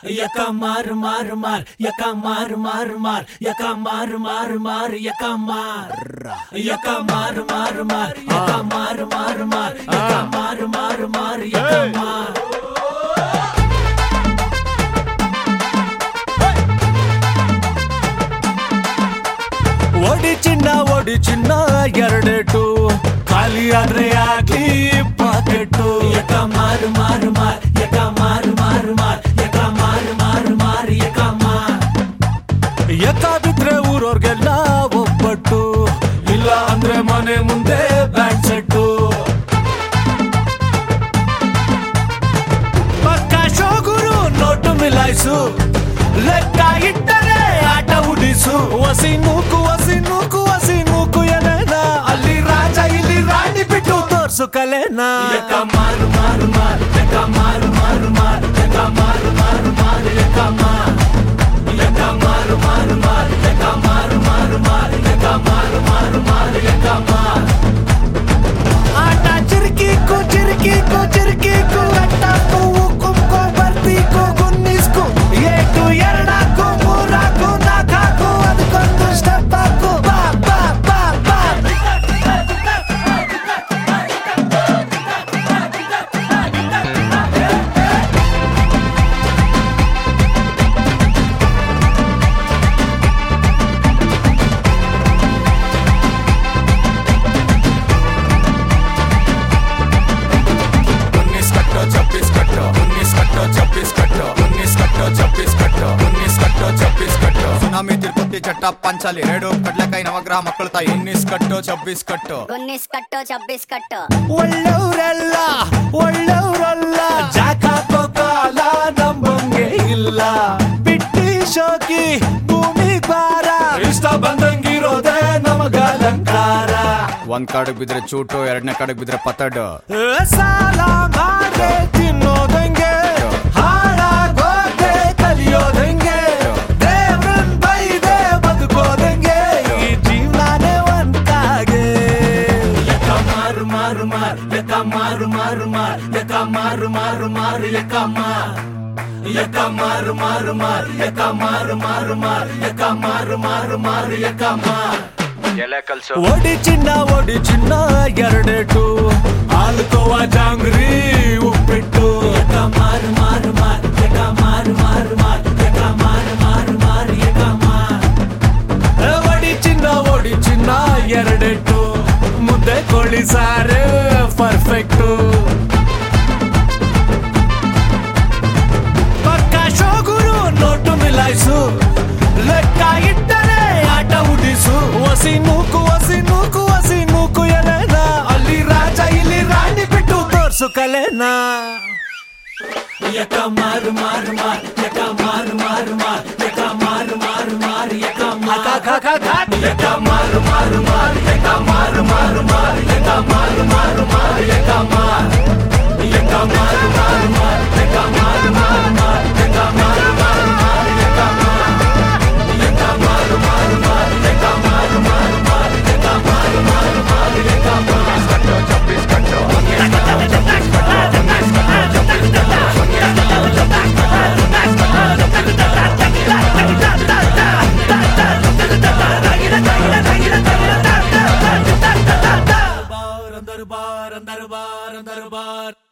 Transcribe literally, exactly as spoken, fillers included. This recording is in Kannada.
Yaka mar mar mar, yaka mar mar mar, yaka mar mar mar, yaka mar, yaka mar mar mar, yaka mar mar mar, yaka mar mar mar, yaka mar. Odi chinna, odi chinna, ಎರಡೇಟು ಖಾಲಿ ಆದ್ರೆ ಆಗ್ಲಿ ಪಾಕೆಟ್ಟು. ಯಕ ಮಾರು ಮಾರು ಮಾರ್, ಯಕ ಮಾರು ಮಾರು ಮಾರ್, ಯಕ ಮಾರು ಮಾರು ಮಾರ್, ಯಕ ಮಾರ್. ಯಕ ಬಿದ್ರೆ ಊರವ್ರಿಗೆಲ್ಲ ಒಬ್ಬಟ್ಟು, ಇಲ್ಲ ಅಂದ್ರೆ ಮನೆ ಮುಂದೆ ಬ್ಯಾಂಡ್ ಸೆಟ್ಟು. ಪಕ್ಕ ಶೋಗುರು ನೋಟು ಮಿಲಾಯಿಸು, ಲೆಕ್ಕ ಇಟ್ಟರೆ ಆಟ ಉಡಿಸು. ವಸಿ ನೂಕು ವಸಿ ನೂಕು ವಸಿ ನೂಕು ಎಲೆನ, ಅಲ್ಲಿ ರಾಜ ಇಲ್ಲಿ ರಾಣಿ ಬಿಟ್ಟು ತೋರ್ಸು ಕಲೆನ. ಯಕ ಮಾರು ಮಾರು ಮಾರು, ಯಕ ಮಾರು ಮಾರು ಮಾರು, ಯಕ ಮಾರು ಮಾರು ಮಾರು, ಯಕ ಮಾರು. ಯಕ ಮಾರು ಮಾರು ಮಾರು, ಯಕ ಮಾರು ಮಾರು ಮಾರು, ಯಕ ಮಾರು ಮಾರು ಮಾರು, ಯಕ ಮಾರು. ಆಟ ಚಿರ್ಕಿಕ್ಕು ಚಿರ್ಕಿಕ್ಕು ಚಿರ್ಕಿಕ್ಕು, ಅಟ್ಟಕ್ಕೂ ಕುಂಕೋ ಬರ್ತಿಕ್ಕು ಗುನ್ನಿಸ್ಕು. ಏಟು ಎರಡಾಕು ಮೂರಾಕು ನಾಲ್ಕಾಕು, ಅದಕ್ಕೊಂದು ಸ್ಟೆಪ್ ಹಾಕು. ಬಾ ಬಾ ಬಾ ಬಾ. उन्नीस कट्टो छब्बीस कट्टो, उन्नीस कट्टो छब्बीस कट्टो, उन्नीस कट्टो छब्बीस कट्टो, उन्नीस कट्टो छब्बीस कट्टो. ಸುನಾಮಿ ತಿರುಪತಿ ಚಟ್ಟ ಪಂಚಾಲಿ ರೇಡು ಕಡ್ಲೆಕಾಯಿ ನವಗ್ರಹ ಮಕ್ಕಳು ತಾಯಿ. ಇನ್ನಿಸ್ ಕಟ್ಟೋ ಚಬ್ಬಿಸ್ ಕಟ್ಟೋ, ಉನ್ನಿಸ್ ಕಟ್ಟೋ ಛಬ್ಬೀಸ್ ಕಟ್ಟೋ. ಒಳ್ಳೆಯವರೆಲ್ಲ ಒಳ್ಳೆಯವರಲ್ಲ, ಜಾಕ್ ಹಾಕೋ ಕಾಲ ನಮ್ಮಂಗೆ ಇಲ್ಲ. ಬಿಟ್ಟಿ ಶೋಕಿ ಭೂಮಿ ಭಾರ, ಇಷ್ಟ ಬಂದಂಗಿರೋದೇ ನಮಗ ಅಲಂಕಾರ. ಒಂದ್ ಕಾಡಿಗೆ ಬಿದ್ರೆ ಚೂಟು, ಎರಡನೇ ಕಾಡಿಗೆ ಬಿದ್ರೆ ಪತಡು. ಸಾಲ ಮಾಡ್ದೆ ತಿನ್ನೋದಂಗೆ, ಹಾಳಾಗೋದೆ ಕಲಿಯೋದಂಗೆ, ದೇವ್ರನ್ ಬೈದೆ ಬದುಕೋದಂಗೆ, ಈ ಜೀವನಾನೇ ಒಂದಾಗೆ. ಯಕ ಮಾರು ಮಾರು ಮಾರ್, ಯಕ ಮಾರು ಮಾರು ಮಾರ್, ಯಕ ಮಾರು ಮಾರು ಮಾರ್, ಯಕ ಮಾರ್. ಯಕ ಮಾರು ಮಾರು ಮಾರ್, ಯಕ ಮಾರು ಮಾರು ಮಾರ್, ಯಕ ಮಾರು ಮಾರು ಮಾರ್, ಯಕ ಮಾರ್. ಎಲೆ ಕಲ್ಸು ಒಡಿ ಚಿನ್ನ ಒಡಿ ಚಿನ್ನ ಎರಡೇಟು, ಹಾಲ್ಕೋವಾ ಜಾಂಗ್ರಿ ಉಪ್ಪಿಟ್ಟು. ಯಕ ಮಾರು ಮಾರು ಮಾರ್, ಯಕ ಮಾರು ಮಾರು ಮಾರ್, ಯಕ ಮಾರು ಮಾರು ಮಾರ್, ಯಕ ಮಾರ್. ಒಡಿ ಚಿನ್ನ ಒಡಿ ಚಿನ್ನ ಎರಡೇಟು, ಮುದ್ದೆ ಕೋಳಿ ಸಾರು ಪರ್ಫೆಕ್ಟು. ಪಕ್ಕ ಶೋಗುರು ನೋಟು ಮಿಲಾಯಿಸು, ಲೆಕ್ಕ ಇಟ್ಟರೆ ಆಟ ಉಡಿಸು. ವಸಿ ನೂಕು ವಸಿ ನೂಕು ವಸಿ ನೂಕು ಎಲೆನ, ಅಲ್ಲಿ ರಾಜ ಇಲ್ಲಿ ರಾಣಿ ಬಿಟ್ಟು ತೋರ್ಸು ಕಲೆನ. ಯಕ ಮಾರು ಮಾರು ಮಾರ್, ಯಕ ಮಾರು ಮಾರು ಮಾರ್, ಯಕ ಮಾರು ಮಾರು ಮಾರ್, ಯಕ ಮಾರ್. ಯಕ ಮಾರು ಮಾರು ಮಾರ್, ಯಕ ಮಾರು ಮಾರು ಮಾರ್, ಯಕ ಮಾರು ಮಾರು ಮಾರ್, ಯಕ ಮಾರ್.